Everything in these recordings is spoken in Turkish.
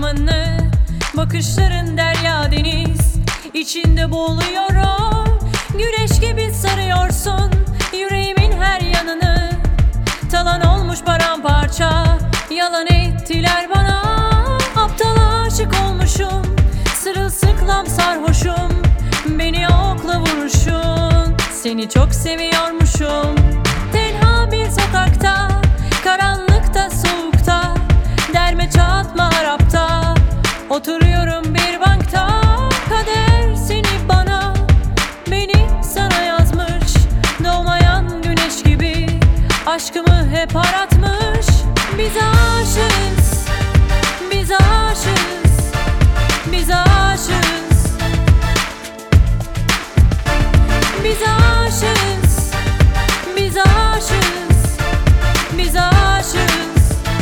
anlamını. Bakışların derya deniz, içinde boğuluyorum. Güneş gibi sarıyorsun yüreğimin her yanını. Talan olmuş paramparça, yalan ettiler bana. Aptal aşık olmuşum, sırılsıklam sarhoşum. Beni okla vuruşun, seni çok seviyormuşum. Tenha bir sokakta, karanlıkta, soğukta, derme çatma Arap'ta, oturuyorum bir bankta. Kader seni bana, beni sana yazmış. Doğmayan güneş gibi aşkımı hep aratmış. Biz aşığız, biz aşığız, biz aşığız. Biz aşığız, biz aşığız, biz aşığız.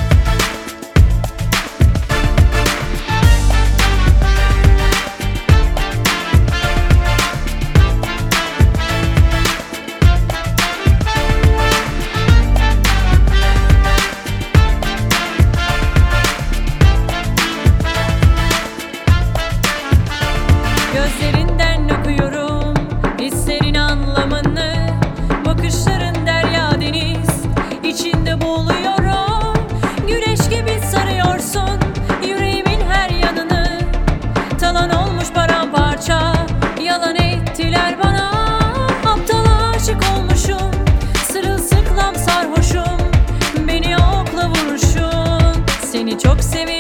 Gözlerinden okuyorum hislerin anlamını. Bakışların derya deniz, içinde boğuluyorum. Güneş gibi sarıyorsun yüreğimin her yanını. Talan olmuş paramparça, yalan ettiler bana. Aptal aşık olmuşum, sırılsıklam sarhoşum. Beni okla vuruşun, seni çok seviyorum.